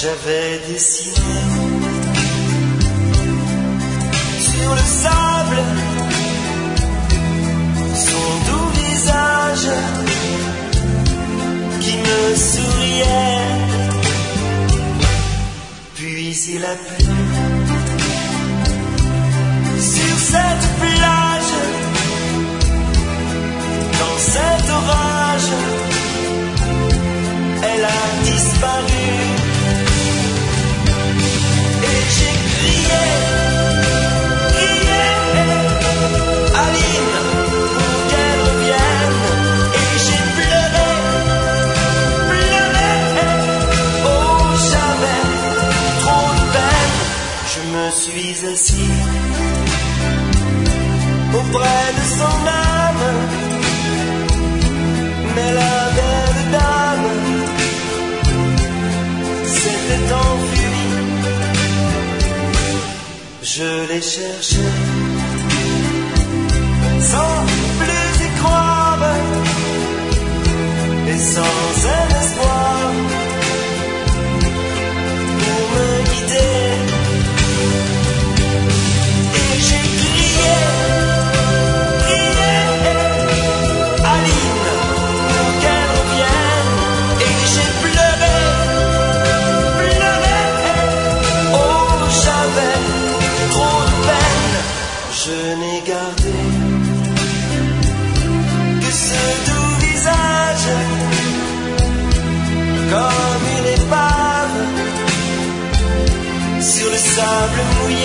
j'avais dessiné sur le sable son doux visage qui me souriait. Puis il a plu sur cette plage, dans cet orage, elle a disparu. Et j'ai crié, Aline, pour qu'elle revienne. Et j'ai pleuré, oh j'avais trop de peine. Je me suis assis auprès de son âme, mais la belle dame s'était enfuie. Je l'ai cherchée sans plus y croire et sans un espoir pour me guider. Et j'ai crié, Aline, pour qu'elle revienne. Et j'ai pleuré, oh j'avais trop de peine. Je n'ai gardé que ce doux visage, comme une épave sur le sable mouillé.